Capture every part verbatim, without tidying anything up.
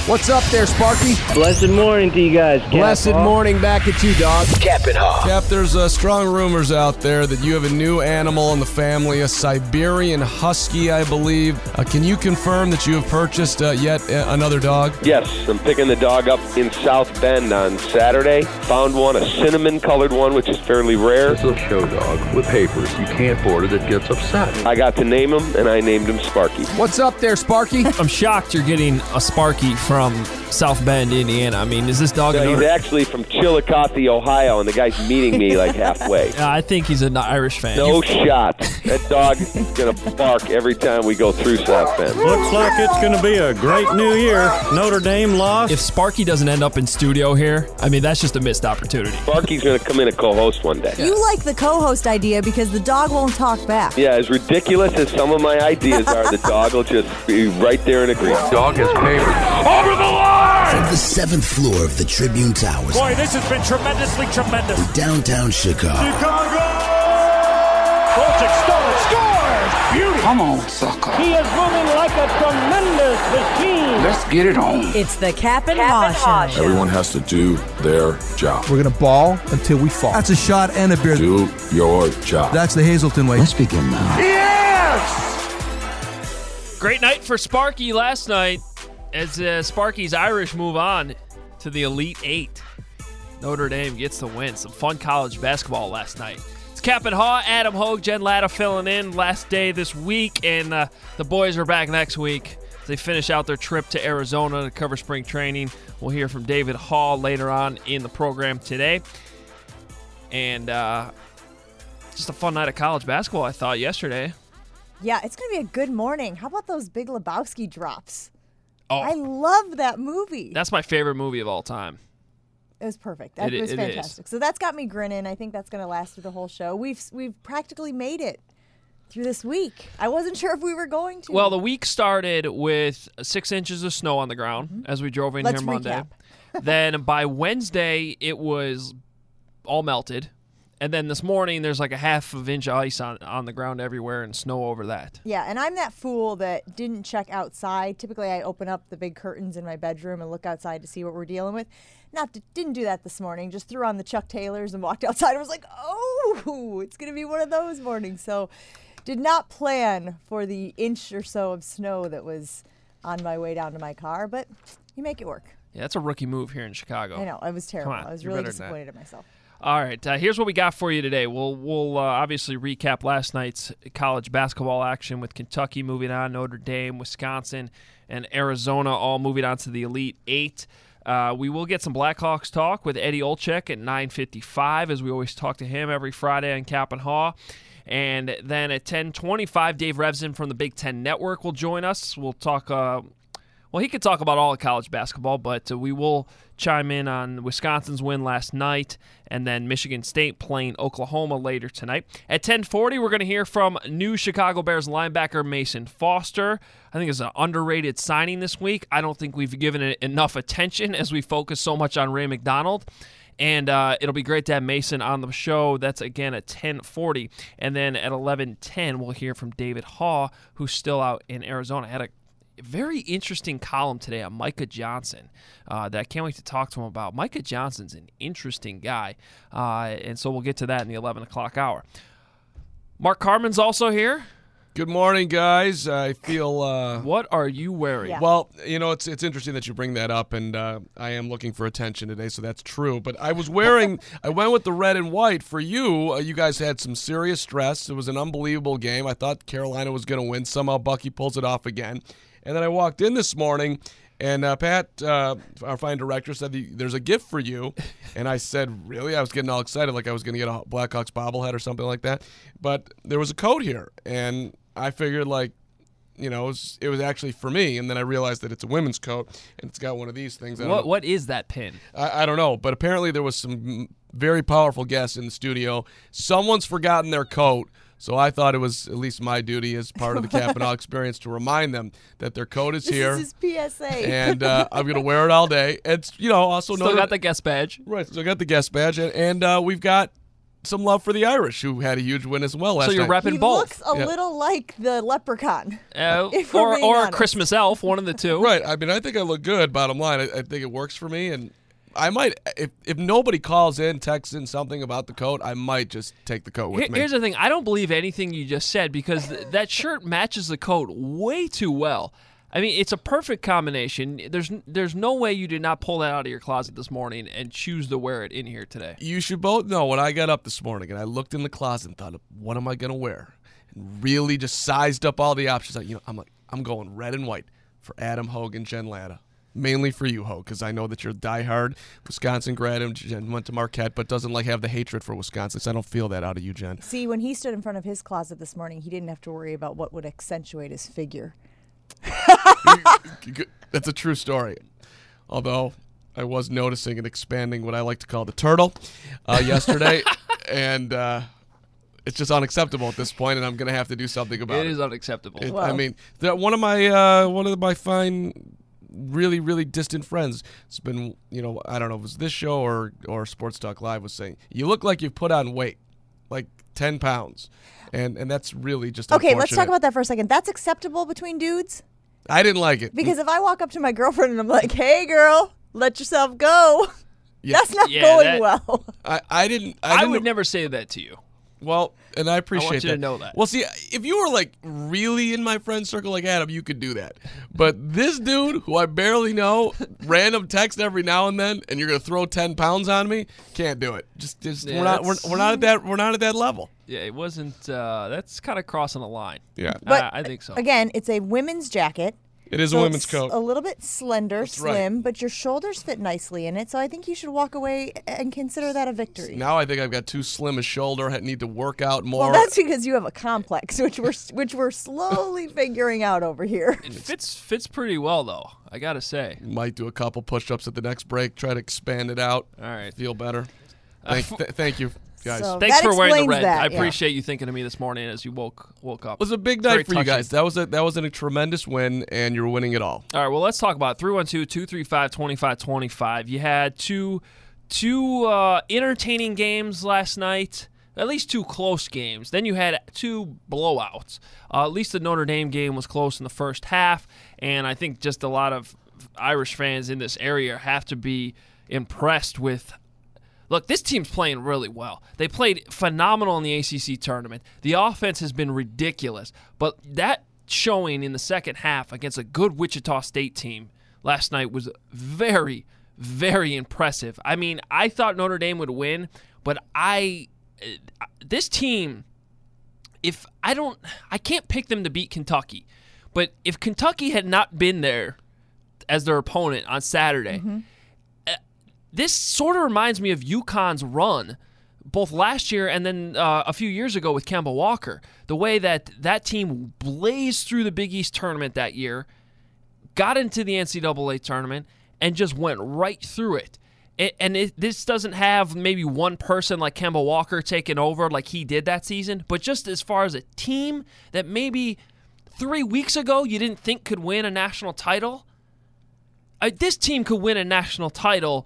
What's up there, Sparky? Blessed morning to you guys, Cap. Blessed morning back at you, dog. Cap and Haw. Cap, there's uh, strong rumors out there that you have a new animal in the family, a Siberian Husky, I believe. Uh, can you confirm that you have purchased uh, yet uh, another dog? Yes, I'm picking the dog up in South Bend on Saturday. Found one, a cinnamon-colored one, which is fairly rare. It's a show dog with papers. You can't board it, it gets upset. I got to name him, and I named him Sparky. What's up there, Sparky? I'm shocked you're getting a Sparky from South Bend, Indiana. I mean, is this dog No, an he's Irish? actually from Chillicothe, Ohio, and the guy's meeting me like halfway. Uh, I think he's an Irish fan. No shot. That dog is going to bark every time we go through South Bend. Looks like it's going to be a great new year. Notre Dame lost. If Sparky doesn't end up in studio here, I mean, that's just a missed opportunity. Sparky's going to come in and co-host one day. You like the co-host idea because the dog won't talk back. Yeah, as ridiculous as some of my ideas are, the dog will just be right there and agree. Dog has papers. Over the line! From the seventh floor of the Tribune Towers. Boy, this has been tremendously tremendous. In downtown Chicago. Chicago! Colchik stole it, scores! Beauty! Come on, sucker. He is moving like a tremendous machine. Let's get it on. It's the Cap and Haw Show. Everyone has to do their job. We're going to ball until we fall. That's a shot and a beer. Do your job. That's the Hazelton way. Let's begin now. Yes! Great night for Sparky last night as uh, Sparky's Irish move on to the Elite Eight. Notre Dame gets the win. Some fun college basketball last night. It's Cap and Haw, Adam Hogue, Jen Latta filling in last day this week, and uh, the boys are back next week as they finish out their trip to Arizona to cover spring training. We'll hear from David Hall later on in the program today. And uh, just a fun night of college basketball, I thought, yesterday. Yeah, it's going to be a good morning. How about those Big Lebowski drops? Oh, I love that movie. that's my favorite movie of all time. It was perfect. That It- was it fantastic. So that's got me grinning. I think that's going to last through the whole show. We've we've practically made it through this week. I wasn't sure if we were going to. Well, the week started with six inches of snow on the ground mm-hmm. as we drove in Let's here Monday. recap. Then by Wednesday, it was all melted. And then this morning, there's like a half of inch of ice on, on the ground everywhere and snow over that. Yeah, and I'm that fool that didn't check outside. Typically, I open up the big curtains in my bedroom and look outside to see what we're dealing with. Not to, didn't do that this morning. Just threw on the Chuck Taylors and walked outside. I was like, oh, it's going to be one of those mornings. So did not plan for the inch or so of snow that was on my way down to my car, but you make it work. Yeah, that's a rookie move here in Chicago. I know. I was terrible. Come on, I was you're really better than that. disappointed in myself. All right, uh, here's what we got for you today. We'll we'll uh, obviously recap last night's college basketball action with Kentucky moving on, Notre Dame, Wisconsin, and Arizona all moving on to the Elite Eight. Uh, we will get some Blackhawks talk with Eddie Olczyk at nine fifty-five, as we always talk to him every Friday on Cap and Haw. And then at ten twenty-five, Dave Revson from the Big Ten Network will join us. We'll talk uh, Well, he could talk about all of college basketball, but uh, we will chime in on Wisconsin's win last night and then Michigan State playing Oklahoma later tonight. At ten forty, we're going to hear from new Chicago Bears linebacker Mason Foster. I think it's an underrated signing this week. I don't think we've given it enough attention as we focus so much on Ray McDonald. And uh, it'll be great to have Mason on the show. That's, again, at ten forty. And then at eleven ten, we'll hear from David Haw, who's still out in Arizona. Had a very interesting column today on Micah Johnson uh, that I can't wait to talk to him about. Micah Johnson's an interesting guy, uh, and so we'll get to that in the eleven o'clock hour. Mark Carman's also here. Good morning, guys. I feel... Uh, what are you wearing? Yeah. Well, you know, it's it's interesting that you bring that up, and uh, I am looking for attention today, so that's true. But I was wearing... I went with the red and white. For you, uh, you guys had some serious stress. It was an unbelievable game. I thought Carolina was going to win. Somehow Bucky pulls it off again. And then I walked in this morning, and uh, Pat, uh, our fine director, said, there's a gift for you. And I said, really? I was getting all excited, like I was going to get a Blackhawks bobblehead or something like that. But there was a coat here, and I figured, like, you know, it was, it was actually for me. And then I realized that it's a women's coat, and it's got one of these things. I don't What know. What is that pin? I, I don't know, but apparently there was some very powerful guests in the studio. Someone's forgotten their coat. So I thought it was at least my duty as part of the Cap and Haw experience to remind them that their coat is This here. is his P S A. And uh, I'm going to wear it all day. It's, you know, also Still know got the guest badge. Right, so I got the guest badge. And, and uh, we've got some love for the Irish, who had a huge win as well last So you're night. repping He both. looks a Yeah. little like the leprechaun. Uh, if we're or being or a honest. Christmas elf, one of the two. Right. I mean, I think I look good. Bottom line, I, I think it works for me, and I might if if nobody calls in, texts in something about the coat, I might just take the coat with Here- me. Here's the thing. I don't believe anything you just said because th- that shirt matches the coat way too well. I mean, it's a perfect combination. There's n- there's no way you did not pull that out of your closet this morning and choose to wear it in here today. You should both know when I got up this morning and I looked in the closet and thought, what am I going to wear? And really just sized up all the options. I, you know, I'm like, I'm going red and white for Adam, Hogue, and Jen Latta. Mainly for you, Hogue, because I know that you're a diehard Wisconsin grad and Jen went to Marquette, but doesn't like have the hatred for Wisconsin. So I don't feel that out of you, Jen. See, when he stood in front of his closet this morning, he didn't have to worry about what would accentuate his figure. That's a true story. Although I was noticing and expanding what I like to call the turtle uh, yesterday, and uh, it's just unacceptable at this point, and I'm going to have to do something about it. It is unacceptable. It- Well- I mean, that one of my uh, one of my fine, really really distant friends has been, you know, I don't know if it was this show or or Sports Talk Live was saying, you look like you've put on weight, like ten pounds, and and that's really just Okay, let's talk unfortunate. about that for a second. That's acceptable between dudes? I didn't like it Because if I walk up to my girlfriend and I'm like, hey, girl, let yourself go, Yeah. that's not Yeah, going that- well. I, I didn't. I, I didn't would never say that to you. Well, and I appreciate you that. to know that. Well, see, if you were like really in my friend circle like Adam, you could do that. But this dude, who I barely know, random text every now and then, and you're gonna throw ten pounds on me, can't do it. Just, just Yeah, we're not, we're, that's- we're not at that, we're not at that level. Yeah, it wasn't. Uh, that's kind of crossing a line. Yeah, But I, I think so. Again, it's a women's jacket. it is So a women's it's coat. a little bit slender, That's right. slim, but your shoulders fit nicely in it. So I think you should walk away and consider that a victory. Now I think I've got too slim a shoulder. I need to work out more. Well, that's because you have a complex, which we're which we're slowly figuring out over here. It fits fits pretty well though. I gotta say. Might do a couple push-ups at the next break. Try to expand it out. All right. Feel better. Thank, th- thank you, guys. So- Thanks That for wearing the explains red. that, I yeah. appreciate you thinking of me this morning as you woke woke up. It was a big Very night for you touching. guys. That was a that was a tremendous win, and you're winning it all. All right, well, let's talk about it. three one two, two three five, two five two five. You had two two uh, entertaining games last night, at least two close games. Then you had two blowouts. Uh, at least the Notre Dame game was close in the first half, and I think just a lot of Irish fans in this area have to be impressed with. Look, this team's playing really well. They played phenomenal in the A C C tournament. The offense has been ridiculous, but that showing in the second half against a good Wichita State team last night was very, very impressive. I mean, I thought Notre Dame would win, but I, this team, if I don't, I can't pick them to beat Kentucky, but if Kentucky had not been there as their opponent on Saturday, Mm-hmm. this sort of reminds me of UConn's run, both last year and then uh, a few years ago with Kemba Walker. The way that that team blazed through the Big East tournament that year, got into the N C double A tournament, and just went right through it. it and it, this doesn't have maybe one person like Kemba Walker taking over like he did that season, but just as far as a team that maybe three weeks ago you didn't think could win a national title, uh, this team could win a national title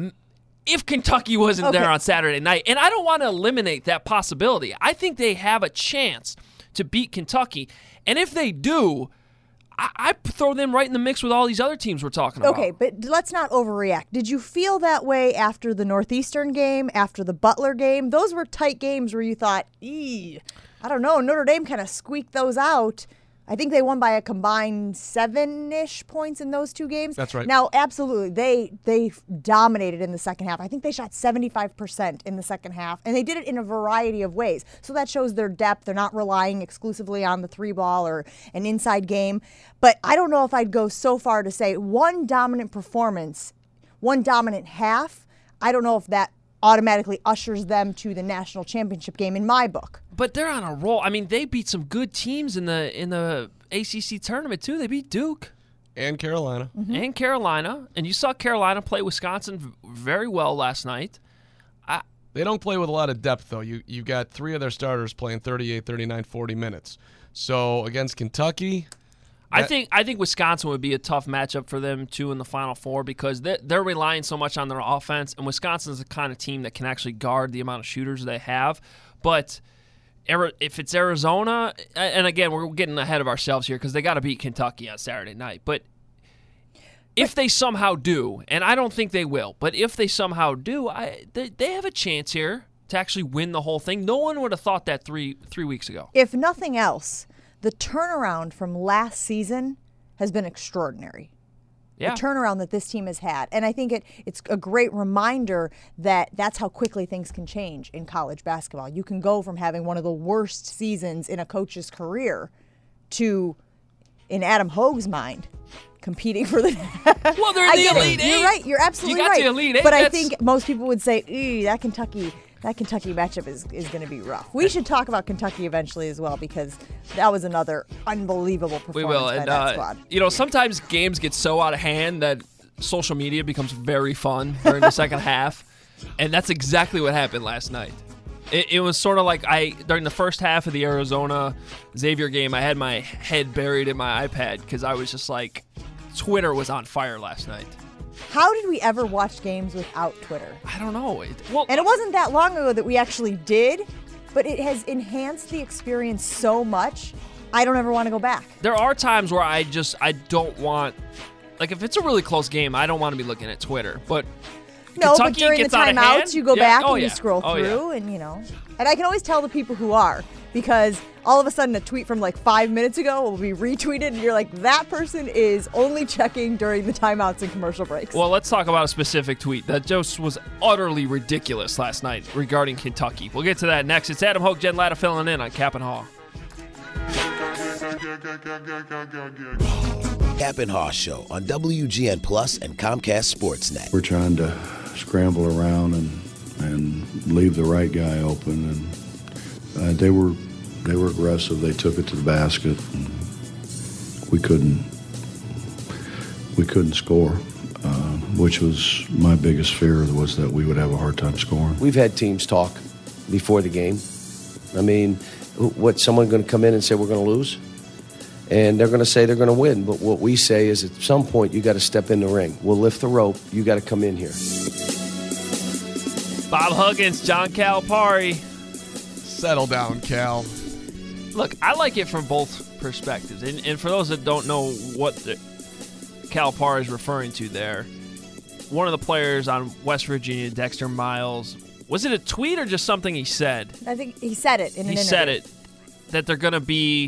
if Kentucky wasn't Okay. there on Saturday night. And I don't want to eliminate that possibility. I think they have a chance to beat Kentucky. And if they do, I, I throw them right in the mix with all these other teams we're talking about. Okay, but let's not overreact. Did you feel that way after the Northeastern game, after the Butler game? Those were tight games where you thought, ee, I don't know, Notre Dame kind of squeaked those out. I think they won by a combined seven-ish points in those two games. That's right. Now, absolutely, they they dominated in the second half. I think they shot seventy-five percent in the second half, and they did it in a variety of ways. So that shows their depth. They're not relying exclusively on the three ball or an inside game. But I don't know if I'd go so far to say one dominant performance, one dominant half. I don't know if that automatically ushers them to the national championship game in my book. But they're on a roll. I mean, they beat some good teams in the in the A C C tournament too. They beat Duke And Carolina. Mm-hmm. and Carolina, and you saw Carolina play Wisconsin v- very well last night. I, They don't play with a lot of depth, though. You you got three of their starters playing thirty-eight, thirty-nine, forty minutes. So against Kentucky, I think I think Wisconsin would be a tough matchup for them too in the Final Four because they're, they're relying so much on their offense, and Wisconsin is the kind of team that can actually guard the amount of shooters they have. But if it's Arizona, and again we're getting ahead of ourselves here because they got to beat Kentucky on Saturday night. But if they somehow do, and I don't think they will, but if they somehow do, I they, they have a chance here to actually win the whole thing. No one would have thought that three three weeks ago. If nothing else, the turnaround from last season has been extraordinary. Yeah. The turnaround that this team has had. And I think it it's a great reminder that that's how quickly things can change in college basketball. You can go from having one of the worst seasons in a coach's career to, in Adam Hogue's mind, competing for the well, they're in the Elite Eight. You're right. You're absolutely you got right. The Elite Eight. But I That's... think most people would say, "Ew, that Kentucky, that Kentucky matchup is, is going to be rough." We should talk about Kentucky eventually as well because that was another unbelievable performance we will. by and, that uh, squad. You know, sometimes games get so out of hand that social media becomes very fun during the second half, and that's exactly what happened last night. It, it was sort of like I during the first half of the Arizona Xavier game, I had my head buried in my iPad because I was just like, Twitter was on fire last night. How did we ever watch games without Twitter? I don't know. It, well, and it wasn't that long ago that we actually did, but it has enhanced the experience so much, I don't ever want to go back. There are times where I just, I don't want, like if it's a really close game, I don't want to be looking at Twitter. But No, Kentucky but during the gets out of hand, timeouts, you go yeah. back oh, and yeah. you scroll oh, through, yeah. and you know. And I can always tell the people who are, because all of a sudden a tweet from like five minutes ago will be retweeted, and you're like, that person is only checking during the timeouts and commercial breaks. Well, let's talk about a specific tweet that just was utterly ridiculous last night regarding Kentucky. We'll get to that next. It's Adam Hogue, Jen Latta filling in on Cap and Haw. Cap and Haw Show on W G N Plus and Comcast Sportsnet. We're trying to scramble around and and leave the right guy open, and uh, they were they were aggressive. They took it to the basket, and we couldn't we couldn't score, uh, which was my biggest fear, was that we would have a hard time scoring. We've had teams talk before the game. I mean, what, someone going to come in and say we're going to lose? And they're going to say they're going to win. But what we say is at some point you got to step in the ring. We'll lift the rope. You got to come in here. Bob Huggins, John Calipari. Settle down, Cal. Look, I like it from both perspectives. And, and for those that don't know what the Calipari is referring to there, one of the players on West Virginia, Dexter Miles, was it a tweet or just something he said? I think he said it in an he interview. He said it, that they're going to be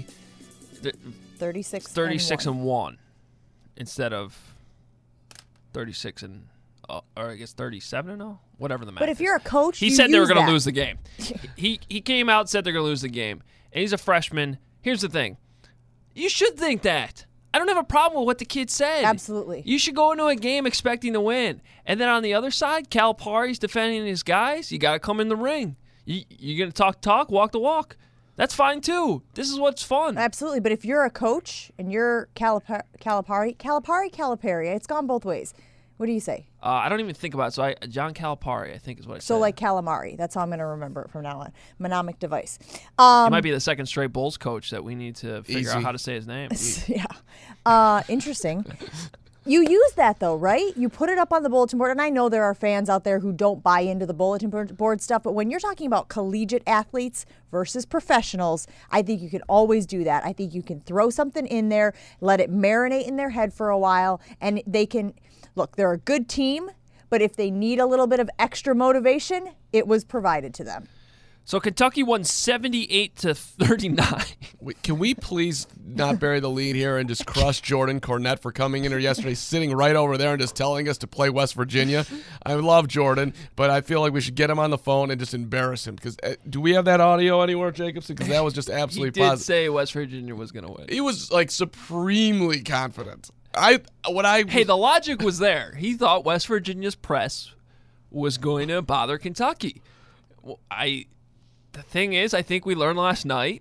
thirty-six, thirty-six and, and one instead of thirty-six and uh, or I guess thirty-seven and oh, whatever the math. But if you're a coach, he you said they were use going to that. lose the game. he he came out and said they're going to lose the game, and he's a freshman. Here's the thing: you should think that. I don't have a problem with what the kid said. Absolutely. You should go into a game expecting to win, and then on the other side, Calipari's defending his guys. You got to come in the ring. You you're going to talk talk, walk the walk. That's fine, too. This is what's fun. Absolutely. But if you're a coach and you're Calipari, Calipari, Calipari, Calipari, it's gone both ways. What do you say? Uh, I don't even think about it. So I, John Calipari, I think is what I said. So like calamari. That's how I'm going to remember it from now on. Mnemonic device. Um, he might be the second straight Bulls coach that we need to figure Easy. out how to say his name. yeah. Uh, interesting. You use that, though, right? You put it up on the bulletin board, and I know there are fans out there who don't buy into the bulletin board stuff, but when you're talking about collegiate athletes versus professionals, I think you can always do that. I think you can throw something in there, let it marinate in their head for a while, and they can – look, they're a good team, but if they need a little bit of extra motivation, it was provided to them. So Kentucky won seventy-eight to thirty-nine. Can we please not bury the lead here and just crush Jordan Cornette for coming in here yesterday, sitting right over there and just telling us to play West Virginia? I love Jordan, but I feel like we should get him on the phone and just embarrass him. Because uh, do we have that audio anywhere, Jacobson? Because that was just absolutely He did positive. say West Virginia was going to win. He was like supremely confident. I what I Hey, the logic was there. He thought West Virginia's press was going to bother Kentucky. Well, I. The thing is, I think we learned last night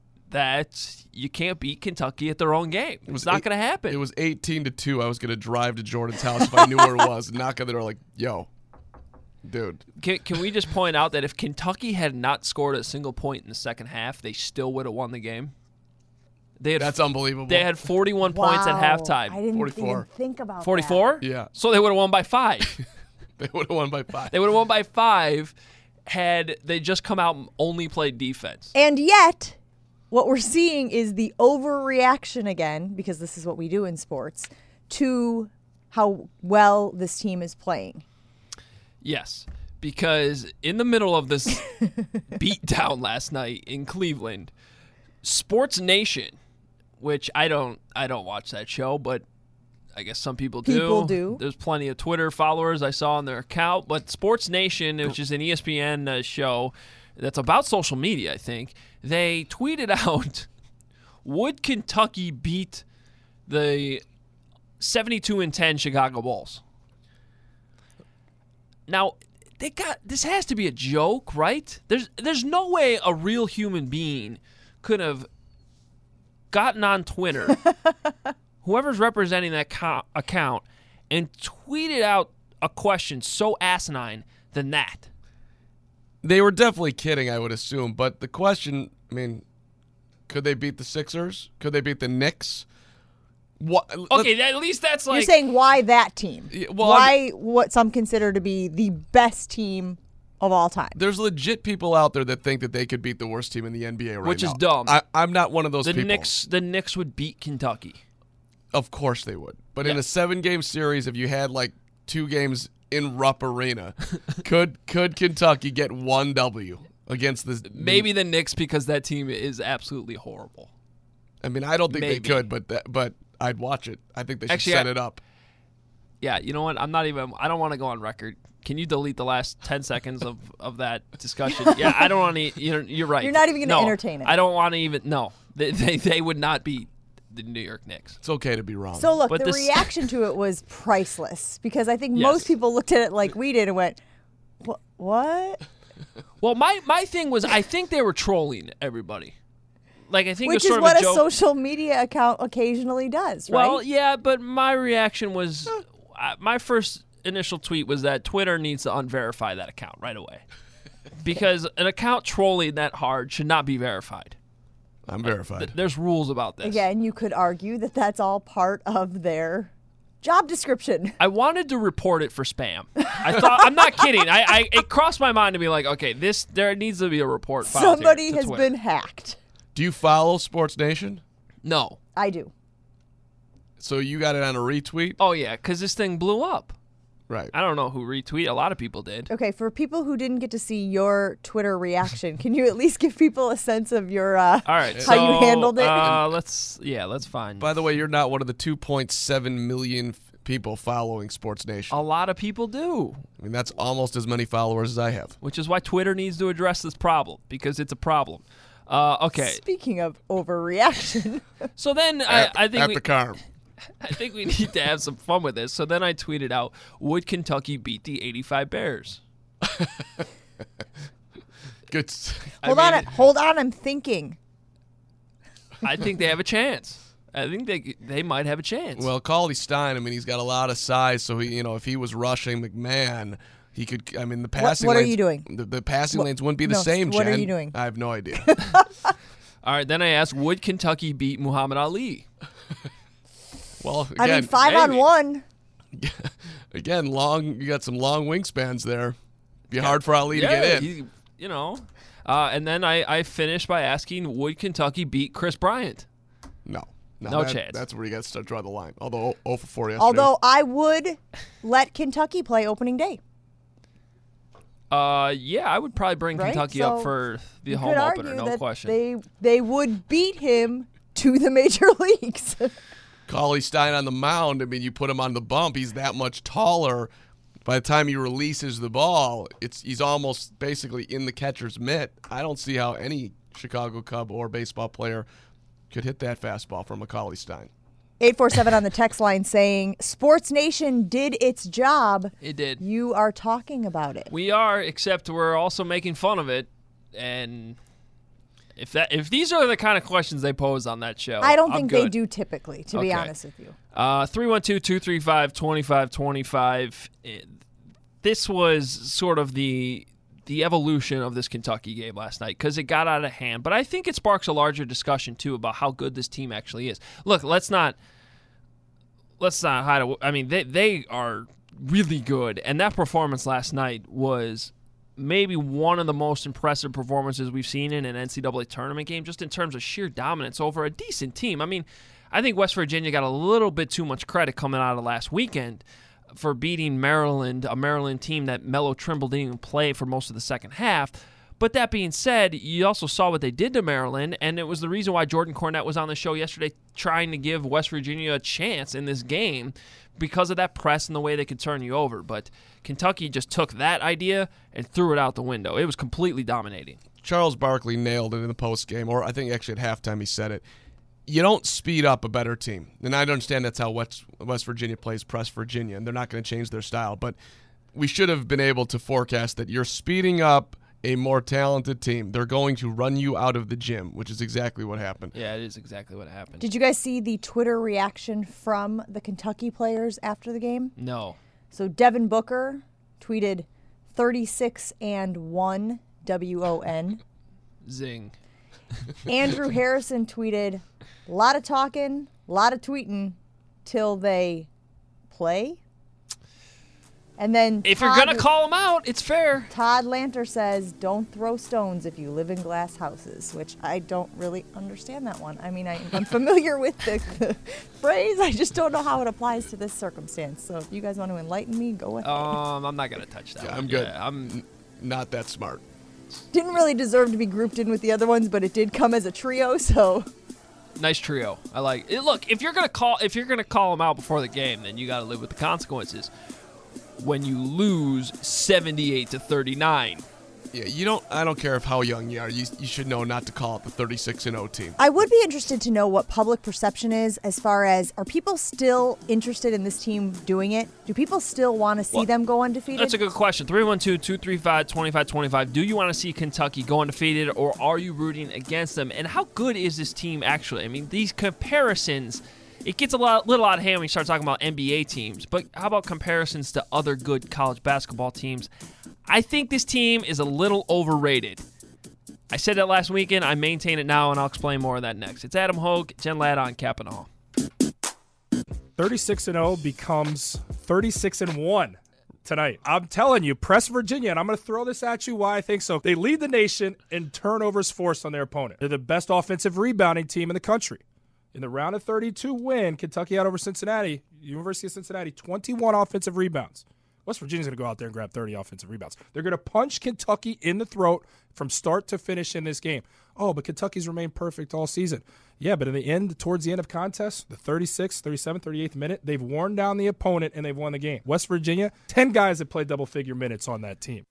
that you can't beat Kentucky at their own game. It was not going to happen. It was eighteen to two. I was going to drive to Jordan's house if I knew where it was and knock on the door like, yo, dude. Can, can we just point out that if Kentucky had not scored a single point in the second half, they still would have won the game? They had That's unbelievable. They had forty-one Wow. points at halftime. I didn't forty-four. even think about forty-four? Yeah. So they would have won by five. They would have won by five. They would have won by five had they just come out and only played defense. that. And yet, what we're seeing is the overreaction again, because this is what we do in sports, to how well this team is playing. Yes, because in the middle of this beatdown last night in Cleveland, Sports Nation, which I don't I don't watch that show, but I guess some people do. People do. There's plenty of Twitter followers I saw on their account, but Sports Nation, which is an E S P N uh, show that's about social media, I think, they tweeted out, would Kentucky beat the seventy-two and ten Chicago Bulls? Now, they got this has to be a joke, right? There's there's no way a real human being could have gotten on Twitter, whoever's representing that co- account, and tweeted out a question so asinine than that. They were definitely kidding, I would assume. But the question, I mean, could they beat the Sixers? Could they beat the Knicks? What? Okay, at least that's like... You're saying why that team? Yeah, well, why what some consider to be the best team of all time? There's legit people out there that think that they could beat the worst team in the N B A right Which now. is dumb. I, I'm not one of those the people. Knicks, the Knicks would beat Kentucky. Of course they would. But Yeah. in a seven-game series, if you had like two games in Rupp Arena, could could Kentucky get one W against the... Maybe the Knicks, because that team is absolutely horrible. I mean, I don't think Maybe. they could, but that, but I'd watch it. I think they should Actually, set I- it up. Yeah, you know what? I'm not even. I don't want to go on record. Can you delete the last ten seconds of, of that discussion? Yeah, I don't want to. You're, you're right. You're not even gonna No, entertain it. I don't want to even. No, they, they they would not beat the New York Knicks. It's okay to be wrong. So look, But the this- reaction to it was priceless because I think Yes. most people looked at it like we did and went, "What? What?" Well, my my thing was, I think they were trolling everybody. Like I think Which it was is sort what of a a joke. social media account occasionally does, right? Well, yeah, but my reaction was, uh, my first initial tweet was that Twitter needs to unverify that account right away, because an account trolling that hard should not be verified. I'm verified. Th- there's rules about this. Again, you could argue that that's all part of their job description. I wanted to report it for spam. I thought I'm not kidding. I, I it crossed my mind to be like, okay, this there needs to be a report filed here Somebody to has Twitter. been hacked. Do you follow Sports Nation? No. I do. So you got it on a retweet? Oh yeah, because this thing blew up. Right. I don't know who retweeted. A lot of people did. Okay, for people who didn't get to see your Twitter reaction, can you at least give people a sense of your uh, All right, how so, you handled it? Uh, let's yeah, let's find. By the way, you're not one of the two point seven million f- people following Sports Nation. A lot of people do. I mean, that's almost as many followers as I have. Which is why Twitter needs to address this problem, because it's a problem. Uh, okay. Speaking of overreaction, So then At, I, I think at we, the car. I think we need to have some fun with this. So then I tweeted out, would Kentucky beat the eighty-five Bears? Good. s- I hold mean, on, hold on, I'm thinking. I think they have a chance. I think they they might have a chance. Well, Cauley Stein, I mean, he's got a lot of size, so he, you know, if he was rushing McMahon, he could. I mean, the passing. what are lanes, you doing? The, the passing What- lanes wouldn't be the no, same. what are Jen. you doing? I have no idea. All right, then I asked, would Kentucky beat Muhammad Ali? Well, again, I mean, five on maybe. one. Again, long. You got some long wingspans there. Be hard for Ali yeah, to get in. he- you know. Uh, and then I, I finished by asking, would Kentucky beat Chris Bryant? No. No, No that- chance. That's where you got to start draw the line. Although oh for four yesterday. Although I would let Kentucky play opening day. Uh, yeah, I would probably bring Right? Kentucky So up for the you home could opener, argue no that question. They they would beat him to the major leagues. Cauley Stein on the mound, I mean, you put him on the bump, he's that much taller. By the time he releases the ball, it's he's almost basically in the catcher's mitt. I don't see how any Chicago Cub or baseball player could hit that fastball from a Cauley Stein. eight four seven on the text line saying, Sports Nation did its job. It did. You are talking about it. We are, except we're also making fun of it. And if that if these are the kind of questions they pose on that show, I don't I'm think they good. do typically, to be Okay. honest with you. Uh, three one two, two three five, two five two five. This was sort of the the evolution of this Kentucky game last night because it got out of hand. But I think it sparks a larger discussion, too, about how good this team actually is. Look, let's not let's not hide it. I mean, they, they are really good, and that performance last night was maybe one of the most impressive performances we've seen in an N C double A tournament game, just in terms of sheer dominance over a decent team. I mean, I think West Virginia got a little bit too much credit coming out of last weekend for beating Maryland, a Maryland team that Melo Trimble didn't even play for most of the second half. But that being said, you also saw what they did to Maryland, and it was the reason why Jordan Cornette was on the show yesterday trying to give West Virginia a chance in this game because of that press and the way they could turn you over. But Kentucky just took that idea and threw it out the window. It was completely dominating. Charles Barkley nailed it in the postgame, or I think actually at halftime he said it. You don't speed up a better team. And I understand that's how West, West Virginia plays press Virginia, and they're not going to change their style. But we should have been able to forecast that you're speeding up a more talented team. They're going to run you out of the gym, which is exactly what happened. Yeah, it is exactly what happened. Did you guys see the Twitter reaction from the Kentucky players after the game? No. So Devin Booker tweeted thirty-six and one, W O N. Zing. Andrew Harrison tweeted, a lot of talking, a lot of tweeting, till they play. And then if Todd, you're going to call them out, it's fair. Todd Lanter says, don't throw stones if you live in glass houses, which I don't really understand that one. I mean, I, I'm familiar with the, the phrase. I just don't know how it applies to this circumstance. So if you guys want to enlighten me, go ahead. Um, I'm not going to touch that yeah, one. I'm good. Yeah, I'm N- not that smart. Didn't really deserve to be grouped in with the other ones, but it did come as a trio, so... Nice trio. I like it. Look, if you're gonna call if you're gonna call them out before the game, then you got to live with the consequences. When you lose seventy-eight to thirty-nine, yeah, you don't. I don't care if how young you are. You you should know not to call it the thirty-six and oh team. I would be interested to know what public perception is as far as are people still interested in this team doing it? Do people still want to see well, them go undefeated? That's a good question. three one two, two three five, two five two five. Do you want to see Kentucky go undefeated, or are you rooting against them? And how good is this team actually? I mean, these comparisons, it gets a lot, little out of hand when you start talking about N B A teams. But how about comparisons to other good college basketball teams? I think this team is a little overrated. I said that last weekend. I maintain it now, and I'll explain more of that next. It's Adam Hogue, Jen Ladd on Cap and All. thirty-six and oh becomes thirty-six and one tonight. I'm telling you, press Virginia, and I'm going to throw this at you why I think so. They lead the nation in turnovers forced on their opponent. They're the best offensive rebounding team in the country. In the round of thirty-two win, Kentucky out over Cincinnati, University of Cincinnati, twenty-one offensive rebounds. West Virginia's going to go out there and grab thirty offensive rebounds. They're going to punch Kentucky in the throat from start to finish in this game. Oh, but Kentucky's remained perfect all season. Yeah, but in the end, towards the end of contest, the thirty-sixth, thirty-seventh, thirty-eighth minute, they've worn down the opponent and they've won the game. West Virginia, ten guys that played double-figure minutes on that team.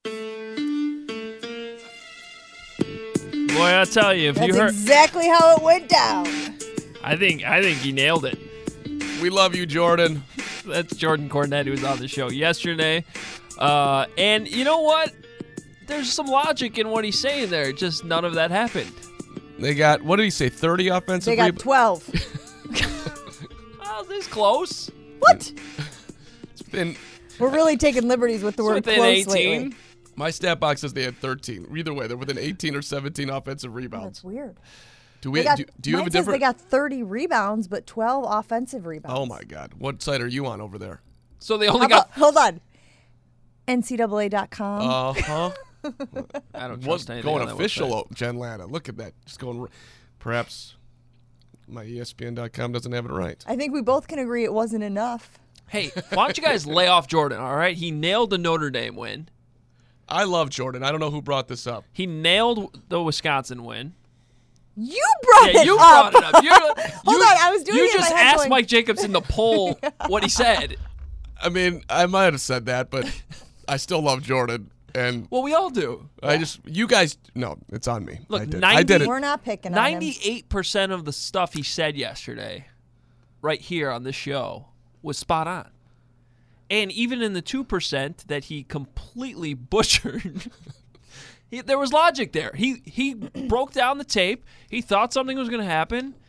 Boy, I tell you, if That's you heard exactly how it went down. I think I think he nailed it. We love you, Jordan. That's Jordan Cornette, who was on the show yesterday. Uh, and you know what? There's some logic in what he's saying there. Just none of that happened. They got, what did he say, thirty offensive They got rebounds? twelve. Oh, this close. What? It's been, We're really taking liberties with the It's word within close eighteen. lately. my stat box says they had thirteen. Either way, they're within eighteen or seventeen offensive Oh, rebounds. that's weird. Do we? Got, do, do you mine have a says different? They got thirty rebounds, but twelve offensive rebounds. Oh my God! What site are you on over there? So they How only got. about, hold on. N C double A dot com. Uh huh. I don't What's trust anything going on that official? website. oh, Jen Latta. Look at that. Just going. Perhaps my E S P N dot com doesn't have it right. I think we both can agree it wasn't enough. Hey, why don't you guys lay off Jordan? All right, he nailed the Notre Dame win. I love Jordan. I don't know who brought this up. He nailed the Wisconsin win. You brought Yeah, it you up. brought it up. You're, Hold you, on, I was doing You it in just my head asked going- Mike Jacobson to poll what he said. I mean, I might have said that, but I still love Jordan. And Well, we all do. I just, you guys, no, it's on me. Look, I did, ninety I did it. We're not picking on him. ninety-eight percent of the stuff he said yesterday, right here on this show, was spot on. And even in the two percent that he completely butchered, he, there was logic there. He he broke down the tape. He thought something was going to happen.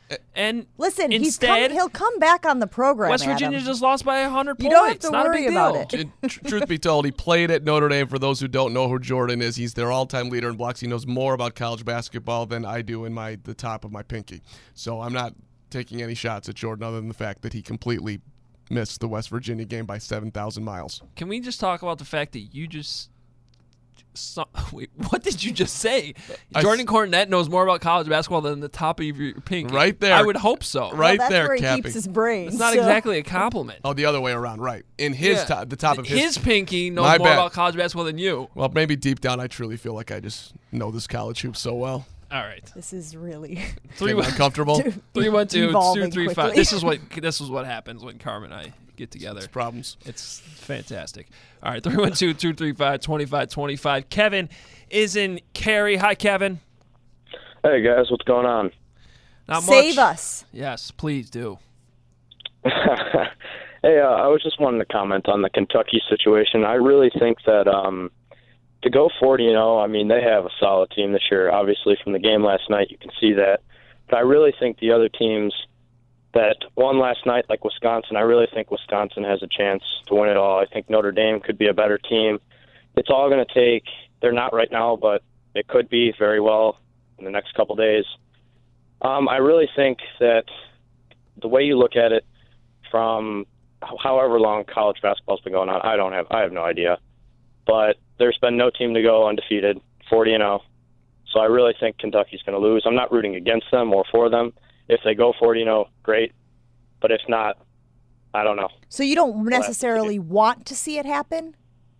And Listen, he's instead, come, he'll come back on the program. West Virginia Adam. just lost by one hundred You points. don't have to Not worry a big about deal. it. Tr- Truth be told, he played at Notre Dame. For those who don't know who Jordan is, he's their all-time leader in blocks. He knows more about college basketball than I do in my the top of my pinky. So I'm not taking any shots at Jordan other than the fact that he completely missed the West Virginia game by seven thousand miles. Can we just talk about the fact that you just so, wait, what did you just say? I Jordan s- Cornette knows more about college basketball than the top of your pinky. Right there. I would hope so. Well, Right that's there, where he Cappy. keeps his brain. It's not so- exactly a compliment. Oh, the other way around, right. In his Yeah. top, the top of his... His pinky knows My more bad. about college basketball than you. Well, maybe deep down I truly feel like I just know this college hoop so well. All right. This is really Three Getting uncomfortable. Dude, Three one two two evolving three five. quickly. This is what this is what happens when Carmen and I get together. It's problems. It's fantastic. All right, three one two two three five two five two five. Kevin is in Cary. Hi, Kevin. Hey guys, what's going on? Not Save much. us. Yes, please do. Hey, uh, I was just wanting to comment on the Kentucky situation. I really think that um, to go forty and oh, I mean, they have a solid team this year. Obviously, from the game last night, you can see that. But I really think the other teams that won last night, like Wisconsin, I really think Wisconsin has a chance to win it all. I think Notre Dame could be a better team. It's all going to take, they're not right now, but it could be very well in the next couple days. Um, I really think that the way you look at it, from however long college basketball's been going on, I don't have, I have no idea. But there's been no team to go undefeated, forty and oh. So I really think Kentucky's going to lose. I'm not rooting against them or for them. If they go forty and oh, great. But if not, I don't know. So you don't necessarily want to see it happen?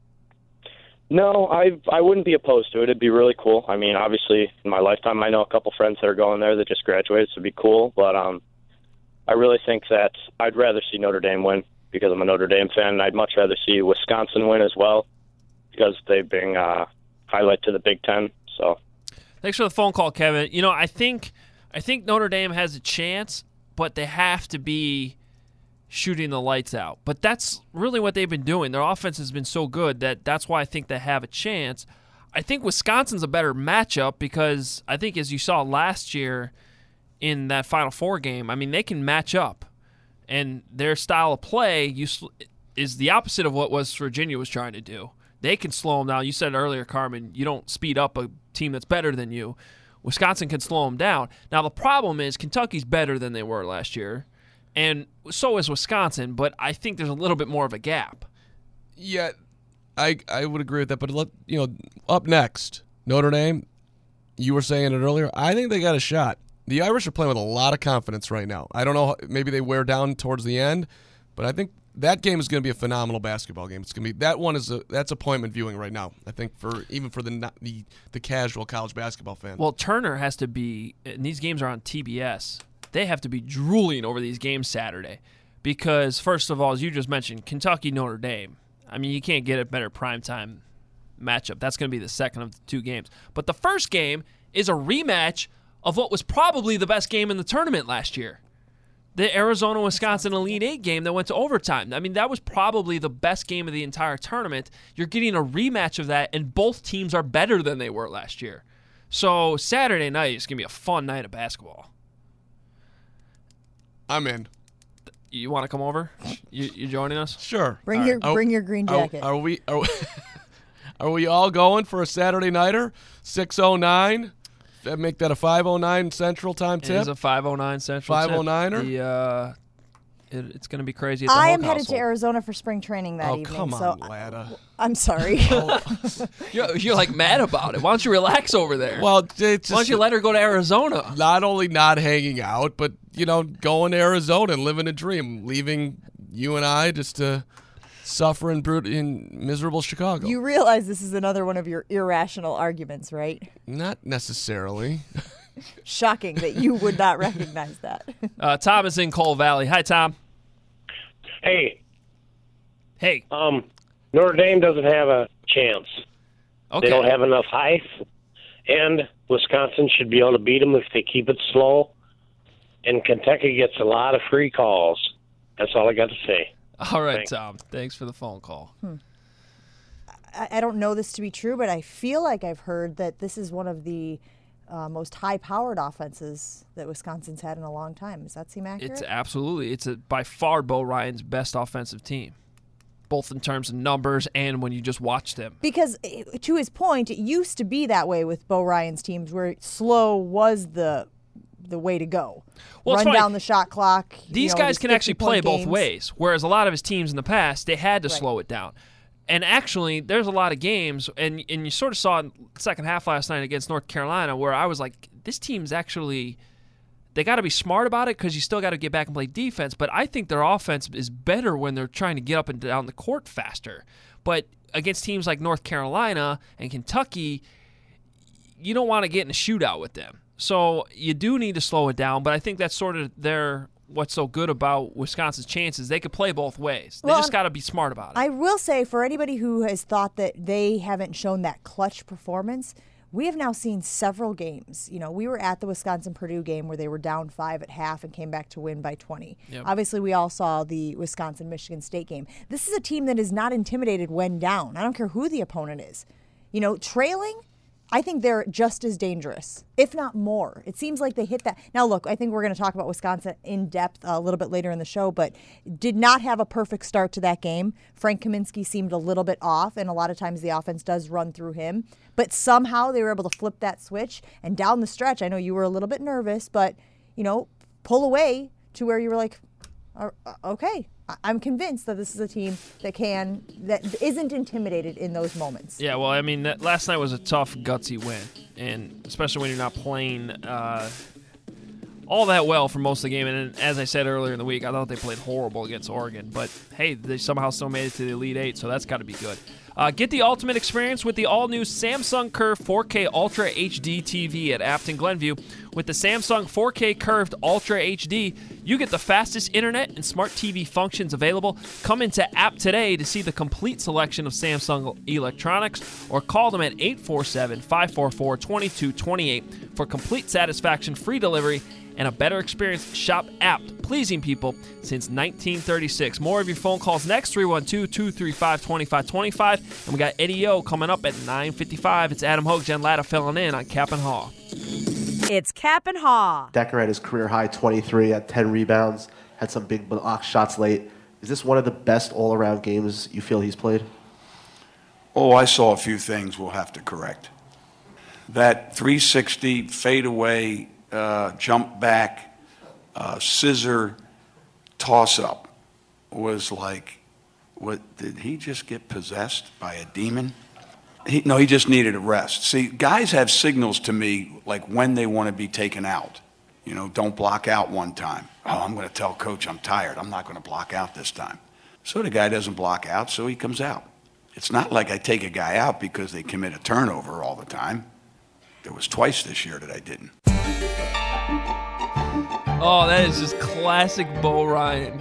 No, I I wouldn't be opposed to it. It'd be really cool. I mean, obviously, in my lifetime, I know a couple friends that are going there that just graduated, so it'd be cool. But um, I really think that I'd rather see Notre Dame win because I'm a Notre Dame fan, and I'd much rather see Wisconsin win as well because they bring uh, highlight to the Big Ten. So, Thanks for the phone call, Kevin. You know, I think I think Notre Dame has a chance, but they have to be shooting the lights out. But that's really what they've been doing. Their offense has been so good that that's why I think they have a chance. I think Wisconsin's a better matchup because I think, as you saw last year in that Final Four game, I mean, they can match up. And their style of play you sl- is the opposite of what West Virginia was trying to do. They can slow them down. You said earlier, Carmen, you don't speed up a team that's better than you. Wisconsin can slow them down. Now, the problem is Kentucky's better than they were last year, and so is Wisconsin, but I think there's a little bit more of a gap. Yeah, I I would agree with that. But let, you know, up next, Notre Dame. You were saying it earlier. I think they got a shot. The Irish are playing with a lot of confidence right now. I don't know. Maybe they wear down towards the end, but I think that game is going to be a phenomenal basketball game. It's going to be that one is a that's appointment viewing right now. I think for even for the not, the the casual college basketball fan. Well, Turner has to be, and these games are on T B S. They have to be drooling over these games Saturday because, first of all, as you just mentioned, Kentucky Notre Dame. I mean, you can't get a better primetime matchup. That's going to be the second of the two games. But the first game is a rematch of what was probably the best game in the tournament last year. The Arizona-Wisconsin Elite Eight game that went to overtime. I mean, that was probably the best game of the entire tournament. You're getting a rematch of that, and both teams are better than they were last year. So Saturday night is going to be a fun night of basketball. I'm in. You want to come over? You you joining us? Sure. Bring All your right. bring your green Are- jacket. Are, we are, we- are we all going for a Saturday nighter? six oh nine. That make that a five oh nine Central Time It tip. is a five oh nine Central five oh niner? The, uh, it, it's going to be crazy at the I Hoke am headed household. to Arizona for spring training that Oh, evening. come so on, Lada. I'm sorry. You're, you're like mad about it. Why don't you relax over there? Well, it's Why just don't you let her go to Arizona? not only not hanging out, but you know, going to Arizona and living a dream, leaving you and I just to suffer in, brut- in miserable Chicago. You realize this is another one of your irrational arguments, right? Not necessarily. Shocking that you would not recognize that. Uh, Tom is in Coal Valley. Hi, Tom. Hey, Hey. um, Notre Dame doesn't have a chance. Okay. They don't have enough height, and Wisconsin should be able to beat them if they keep it slow. And Kentucky gets a lot of free calls. That's all I got to say. All right, Thanks. Tom. Thanks for the phone call. Hmm. I, I don't know this to be true, but I feel like I've heard that this is one of the uh, most high-powered offenses that Wisconsin's had in a long time. Does that seem accurate? It's absolutely. It's a, by far Bo Ryan's best offensive team, both in terms of numbers and when you just watch them. Because, to his point, it used to be that way with Bo Ryan's teams, where slow was the the way to go. Well, Run down the shot clock. These you know, guys can actually play both games. ways, whereas a lot of his teams in the past, they had to Right. slow it down. And actually, there's a lot of games, and, and you sort of saw in the second half last night against North Carolina, where I was like, this team's actually, they got to be smart about it because you still got to get back and play defense. But I think their offense is better when they're trying to get up and down the court faster. But against teams like North Carolina and Kentucky, you don't want to get in a shootout with them. So you do need to slow it down, but I think that's sort of their what's so good about Wisconsin's chances. They could play both ways. They Well, just got to be smart about it. I will say, for anybody who has thought that they haven't shown that clutch performance, we have now seen several games. You know, we were at the Wisconsin-Purdue game where they were down five at half and came back to win by twenty. Yep. Obviously, we all saw the Wisconsin-Michigan State game. This is a team that is not intimidated when down. I don't care who the opponent is. You know, trailing, I think they're just as dangerous, if not more. It seems like they hit that. Now, look, I think we're going to talk about Wisconsin in depth a little bit later in the show, but did not have a perfect start to that game. Frank Kaminsky seemed a little bit off, and a lot of times the offense does run through him. But somehow they were able to flip that switch. And down the stretch, I know you were a little bit nervous, but, you know, pull away to where you were like, okay, I'm convinced that this is a team that can, that isn't intimidated in those moments. Yeah, well, I mean, that, last night was a tough, gutsy win, and especially when you're not playing uh, all that well for most of the game. And as I said earlier in the week, I thought they played horrible against Oregon, but hey, they somehow still made it to the Elite Eight, so that's got to be good. Uh, get the ultimate experience with the all-new Samsung Curve four K Ultra H D T V at Afton Glenview. With the Samsung four K Curved Ultra H D, you get the fastest internet and smart T V functions available. Come into App today to see the complete selection of Samsung electronics, or call them at eight four seven, five four four, two two two eight for complete satisfaction, free delivery, and a better experience. Shop Apt, pleasing people since nineteen thirty-six. More of your phone calls next, three one two, two three five, two five two five. And we got Eddie O coming up at nine fifty-five. It's Adam Hogue, Jen Latta filling in on Cap and Haw. It's Cap and Haw. Decker had his career high twenty-three, had ten rebounds, had some big block shots late. Is this one of the best all-around games you feel he's played? Oh, I saw a few things we'll have to correct. That three sixty fadeaway, uh, jump back, uh, scissor toss-up was like, what, did he just get possessed by a demon? He, no, he just needed a rest. See, guys have signals to me like when they want to be taken out. You know, don't block out one time. Oh, I'm going to tell coach I'm tired. I'm not going to block out this time. So the guy doesn't block out, so he comes out. It's not like I take a guy out because they commit a turnover all the time. There was twice this year that I didn't. Oh, that is just classic Bo Ryan.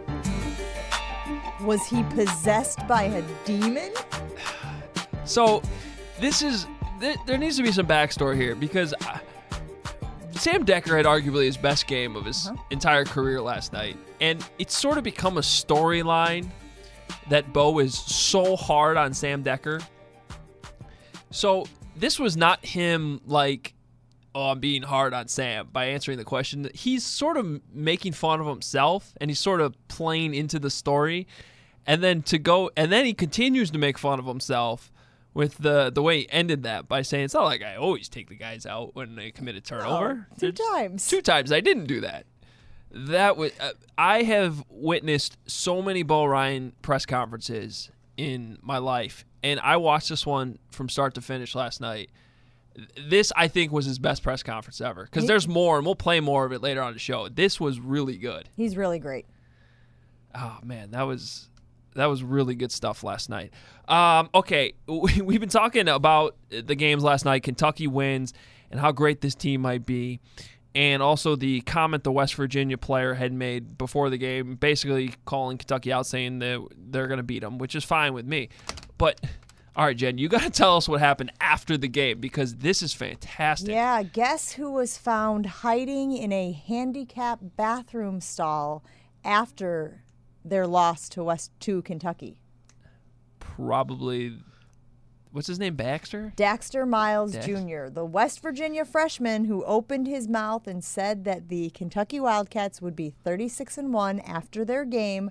Was he possessed by a demon? So, this is there, there needs to be some backstory here because uh, Sam Decker had arguably his best game of his uh-huh. entire career last night, and it's sort of become a storyline that Bo is so hard on Sam Decker. So, this was not him like, oh, I'm being hard on Sam by answering the question. He's sort of making fun of himself, and he's sort of playing into the story. And then to go, and then he continues to make fun of himself with the the way he ended that by saying, it's not like I always take the guys out when they commit a turnover. Oh, two it's, times. Two times. I didn't do that. That was, uh, I have witnessed so many Bo Ryan press conferences in my life, and I watched this one from start to finish last night. This, I think, was his best press conference ever because there's more, and we'll play more of it later on the show. This was really good. He's really great. Oh, man, that was... That was really good stuff last night. Um, okay, we've been talking about the games last night. Kentucky wins and how great this team might be. And also the comment the West Virginia player had made before the game, basically calling Kentucky out, saying that they're going to beat them, which is fine with me. But, all right, Jen, you got to tell us what happened after the game because this is fantastic. Yeah, guess who was found hiding in a handicapped bathroom stall after their loss to West to Kentucky? Probably what's his name, Baxter? Daxter Miles Dax- Junior, the West Virginia freshman who opened his mouth and said that the Kentucky Wildcats would be thirty-six and one after their game,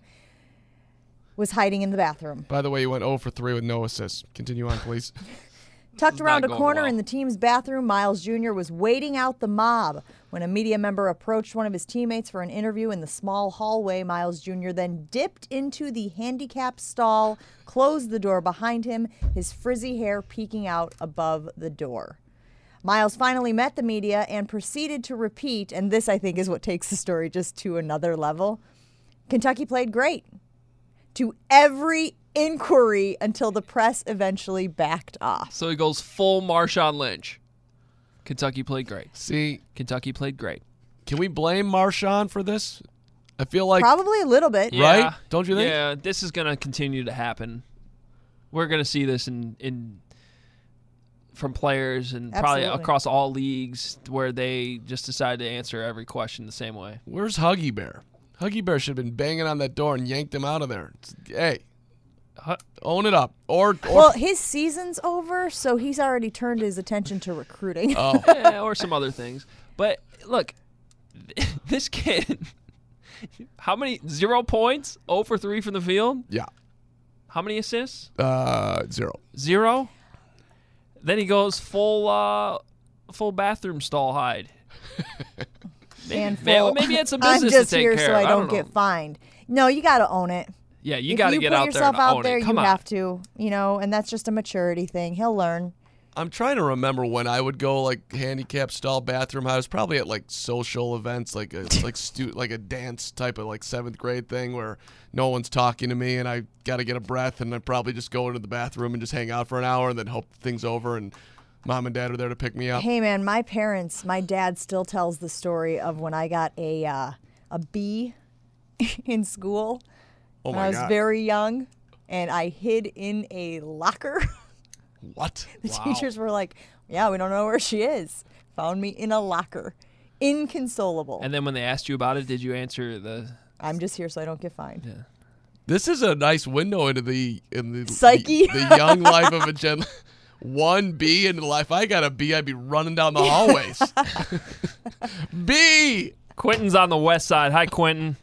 was hiding in the bathroom. By the way, you went zero for three with no assists. Continue on, please. Tucked around a going corner well. in the team's bathroom, Miles Junior was waiting out the mob. When a media member approached one of his teammates for an interview in the small hallway, Miles Junior then dipped into the handicap stall, closed the door behind him, his frizzy hair peeking out above the door. Miles finally met the media and proceeded to repeat, and this, I think, is what takes the story just to another level. Kentucky played great. To every inquiry until the press eventually backed off. So he goes full Marshawn Lynch. Kentucky played great. See, Kentucky played great. Can we blame Marshawn for this? I feel like Probably a little bit. Yeah, right? Don't you think? Yeah, this is going to continue to happen. We're going to see this in in from players and probably Absolutely. across all leagues where they just decide to answer every question the same way. Where's Huggy Bear? Huggy Bear should have been banging on that door and yanked him out of there. It's- hey, hu- own it up. Or, or Well, his season's over, so he's already turned his attention to recruiting. oh, Yeah, or some other things. But look, this kid, how many? Zero points? zero for three from the field? yeah, How many assists? uh, zero. Zero? Then he goes full uh, full bathroom stall hide. Maybe, and may- full, maybe he had some I'm business just to take here care so of. I don't, don't get know. fined. No, you got to own it. Yeah, you If got to you get put out yourself there and out own there, it. Come you on. have to, you know, and that's just a maturity thing. He'll learn. I'm trying to remember when I would go like handicap stall bathroom. I was probably at like social events, like a like stu- like a dance type of like seventh grade thing where no one's talking to me and I got to get a breath and I probably just go into the bathroom and just hang out for an hour and then hope the thing's over and mom and dad are there to pick me up. Hey, man, my parents, my dad still tells the story of when I got a uh, a B in school Oh when my I was God. very young, and I hid in a locker. What? The teachers were like, yeah, we don't know where she is. Found me in a locker. Inconsolable. And then when they asked you about it, did you answer the? I'm just here so I don't get fined. Yeah. This is a nice window into the in the Psyche. the, the young life of a gen. One B in life. If I got a B, I'd be running down the hallways. B. Quentin's on the west side. Hi, Quentin.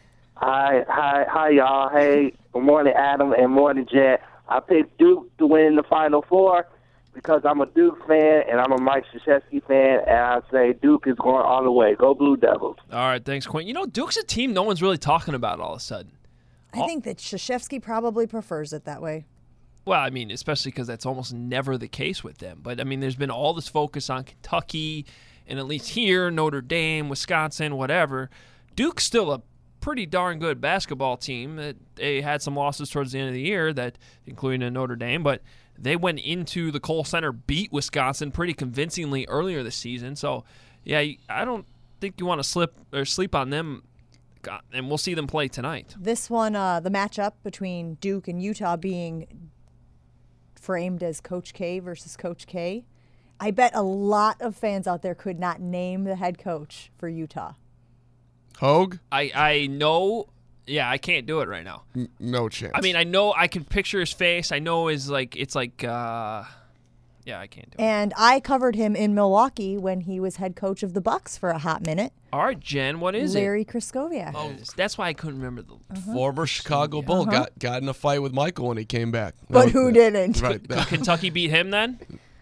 Hi, hi, hi, y'all. Hey, good morning, Adam, and morning, Jet. I picked Duke to win the Final Four because I'm a Duke fan and I'm a Mike Krzyzewski fan, and I say Duke is going all the way. Go Blue Devils. All right, thanks, Quentin. You know, Duke's a team no one's really talking about all of a sudden. I think that Krzyzewski probably prefers it that way. Well, I mean, especially because that's almost never the case with them. But, I mean, there's been all this focus on Kentucky and at least here, Notre Dame, Wisconsin, whatever. Duke's still a pretty darn good basketball team. That they had some losses towards the end of the year, that including in Notre Dame, but they went into the Kohl Center, beat Wisconsin pretty convincingly earlier this season. So, yeah, I don't think you want to slip or sleep on them, and we'll see them play tonight. This one, uh, the matchup between Duke and Utah being framed as Coach K versus Coach K. I bet a lot of fans out there could not name the head coach for Utah. Hogue? I, I know, yeah, I can't do it right now. N- no chance. I mean, I know I can picture his face. I know is like it's like, uh, yeah, I can't do it. And I covered him in Milwaukee when he was head coach of the Bucks for a hot minute. All right, Jen, what is Larry it? Kraskowiak. Oh, that's why I couldn't remember the Uh-huh. Former Chicago Bull Uh-huh. got got in a fight with Michael when he came back. But That who was- didn't? Right. Could that- Kentucky beat him then?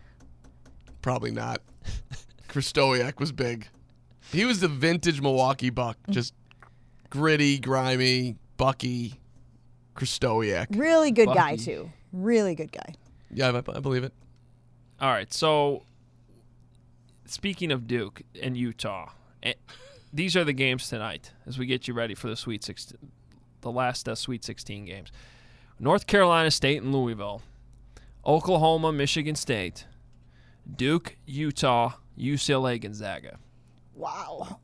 Probably not. Kraskowiak was big. He was the vintage Milwaukee Buck. Just gritty, grimy, Bucky, Kraskowiak. Really good guy, Bucky. too. Really good guy. Yeah, I, I believe it. All right, so speaking of Duke and Utah, eh, these are the games tonight as we get you ready for the Sweet sixteen, the last uh, Sweet sixteen games. North Carolina State and Louisville, Oklahoma, Michigan State, Duke, Utah, U C L A, Gonzaga. Wow.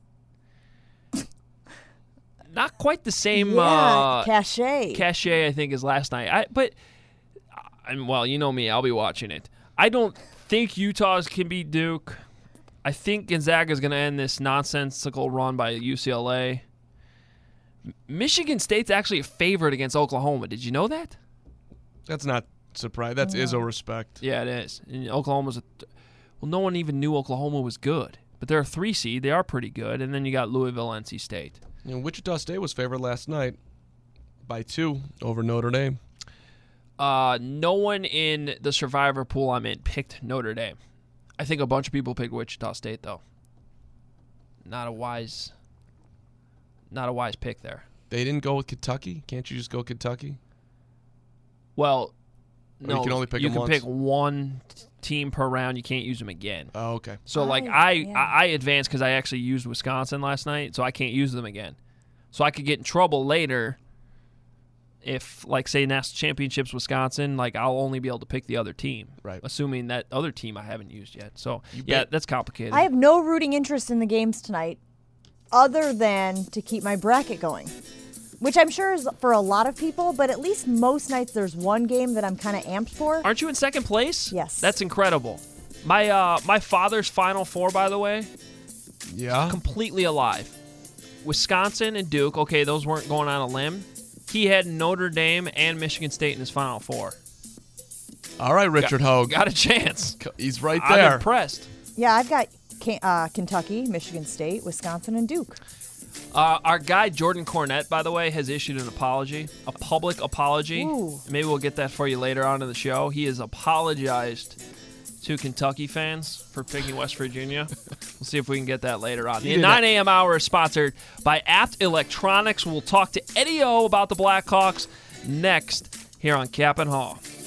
Not quite the same Yeah, uh, cachet. cachet, I think, as last night. I, but, I'm, well, you know me. I'll be watching it. I don't think Utah's can beat Duke. I think Gonzaga's going to end this nonsensical run by U C L A. Michigan State's actually a favorite against Oklahoma. Did you know that? That's not surprise. That's Yeah. Izzo respect. Yeah, it is. And Oklahoma's a well, no one even knew Oklahoma was good, but they're a three seed. They are pretty good, and then you got Louisville, N C State. You know, Wichita State was favored last night by two over Notre Dame. Uh, no one in the survivor pool I'm in picked Notre Dame. I think a bunch of people picked Wichita State though. Not a wise, not a wise pick there. They didn't go with Kentucky. Can't you just go Kentucky? Well, Or no, you can only pick you them can once? pick one t- team per round. You can't use them again. Oh, okay. So like I- I yeah. I, I advanced because I actually used Wisconsin last night, so I can't use them again. So I could get in trouble later if, like, say, national championships Wisconsin. Like I'll only be able to pick the other team, right? Assuming that other team I haven't used yet. So You yeah, bet. that's complicated. I have no rooting interest in the games tonight other than to keep my bracket going, which I'm sure is for a lot of people, but at least most nights there's one game that I'm kind of amped for. Aren't you in second place? Yes. That's incredible. My uh my father's Final Four, by the way, Yeah. completely alive. Wisconsin and Duke, okay, those weren't going on a limb. He had Notre Dame and Michigan State in his Final Four. All right, Richard Hogue. Got a chance. He's right I'm there. impressed. Yeah, I've got K- uh, Kentucky, Michigan State, Wisconsin, and Duke. Uh, our guy Jordan Cornette, by the way, has issued an apology, a public apology. Ooh. Maybe we'll get that for you later on in the show. He has apologized to Kentucky fans for picking West Virginia. We'll see if we can get that later on. He The did nine not- a.m. hour is sponsored by Apt Electronics. We'll talk to Eddie O about the Blackhawks next here on Cap and Haw.